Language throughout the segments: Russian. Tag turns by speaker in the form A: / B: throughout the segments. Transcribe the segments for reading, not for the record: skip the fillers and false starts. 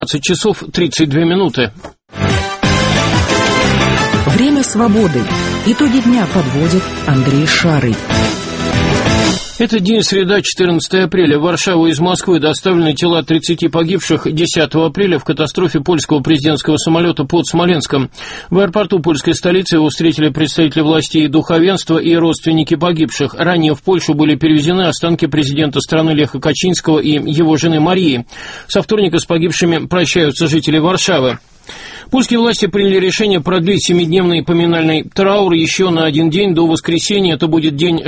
A: 20 часов 32 минуты.
B: Время свободы. Итоги дня подводит Андрей Шарый.
A: Это день, среда, 14 апреля. В Варшаву из Москвы доставлены тела 30 погибших 10 апреля в катастрофе польского президентского самолета под Смоленском. В аэропорту польской столицы его встретили представители властей и духовенства и родственники погибших. Ранее в Польшу были перевезены останки президента страны Леха Качинского и его жены Марии. Со вторника с погибшими прощаются жители Варшавы. Польские власти приняли решение продлить 7-дневный поминальный траур еще на один день до воскресенья. Это будет день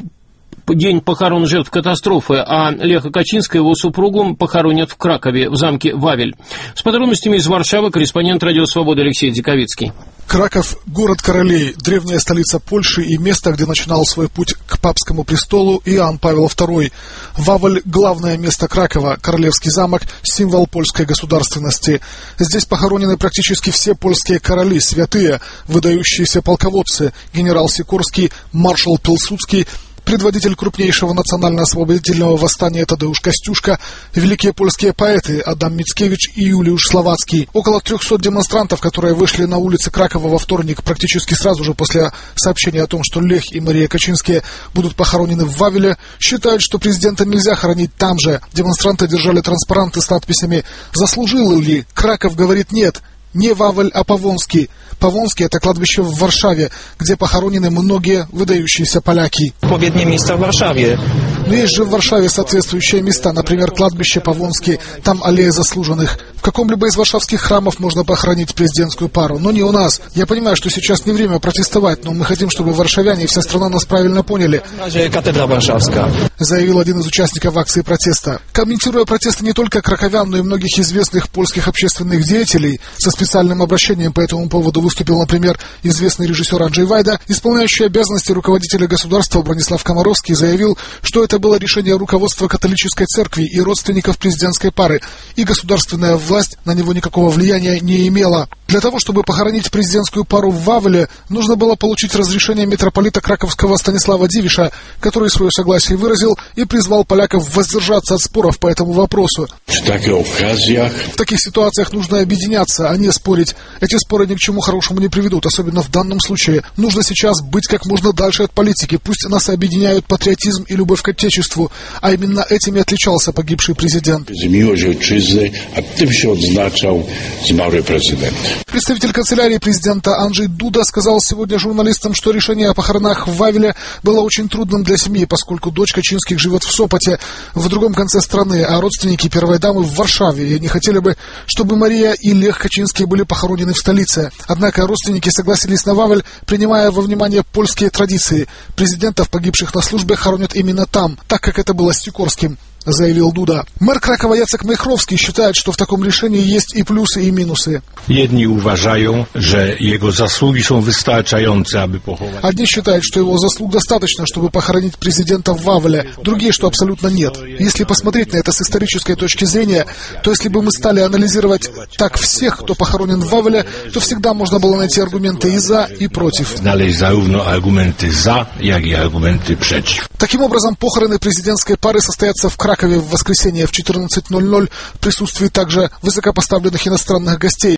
A: похорон жертв катастрофы, а Леха Качинского и его супругу похоронят в Кракове, в замке Вавель. С подробностями из Варшавы корреспондент «Радио Свобода» Алексей Диковицкий.
C: Краков – город королей, древняя столица Польши и место, где начинал свой путь к папскому престолу Иоанн Павел II. Вавель – главное место Кракова, королевский замок, символ польской государственности. Здесь похоронены практически все польские короли, святые, выдающиеся полководцы, генерал Сикорский, маршал Пилсудский, предводитель крупнейшего национально-освободительного восстания Тадеуш Костюшка, великие польские поэты Адам Мицкевич и Юлиуш Словацкий. Около 300 демонстрантов, которые вышли на улицы Кракова во вторник, практически сразу же после сообщения о том, что Лех и Мария Качинские будут похоронены в Вавеле, считают, что президента нельзя хоронить там же. Демонстранты держали транспаранты с надписями «Заслужил ли?». Краков говорит «нет». Не Вавель, а Павонский. Павонский – это кладбище в Варшаве, где похоронены многие выдающиеся поляки.
D: Odpowiednie miejsca w Warszawie.
C: Но есть же в Варшаве соответствующие места, например, кладбище Павонский, там аллея заслуженных. В каком-либо из варшавских храмов можно похоронить президентскую пару, но не у нас. Я понимаю, что сейчас не время протестовать, но мы хотим, чтобы варшавяне и вся страна нас правильно поняли, заявил один из участников акции протеста. Комментируя протесты не только краковян, но и многих известных польских общественных деятелей, со специальным обращением по этому поводу выступил, например, известный режиссер Анджей Вайда, исполняющий обязанности руководителя государства Бронислав Комаровский заявил, что это было решение руководства католической церкви и родственников президентской пары, и государственная власть на него никакого влияния не имела. Для того, чтобы похоронить президентскую пару в Вавеле, нужно было получить разрешение митрополита краковского Станислава Дивиша, который свое согласие выразил и призвал поляков воздержаться от споров по этому вопросу. В таких ситуациях нужно объединяться, а не спорить. Эти споры ни к чему хорошему не приведут, особенно в данном случае. Нужно сейчас быть как можно дальше от политики. Пусть нас объединяют патриотизм и любовь к Отечеству, а именно этим и отличался погибший президент. Представитель канцелярии президента Анджей Дуда сказал сегодня журналистам, что решение о похоронах в Вавеле было очень трудным для семьи, поскольку дочь Качинских живет в Сопоте, в другом конце страны, а родственники первой дамы в Варшаве, и они хотели бы, чтобы Мария и Лех Качинские были похоронены в столице. Однако родственники согласились на Вавель, принимая во внимание польские традиции. Президентов, погибших на службе, хоронят именно там, так как это было с Сикорским, заявил Дуда. Мэр Кракова Яцек Майхровский считает, что в таком решении есть и плюсы, и минусы.
E: Одни uważają, że jego zasługi są wystarczające, aby pochować.
C: Одни считают, что его заслуг достаточно, чтобы похоронить президента в Вавеле, другие, что абсолютно нет. Если посмотреть на это с исторической точки зрения, то если бы мы стали анализировать так всех, кто похоронен в Вавеле, то всегда можно было найти аргументы и за, и против.
E: Znaleźć zarówno argumenty za, jak i argumenty przeciw.
C: Таким образом, похороны президентской пары состоятся в Кракове в воскресенье в 14:00 в присутствии также высокопоставленных иностранных гостей.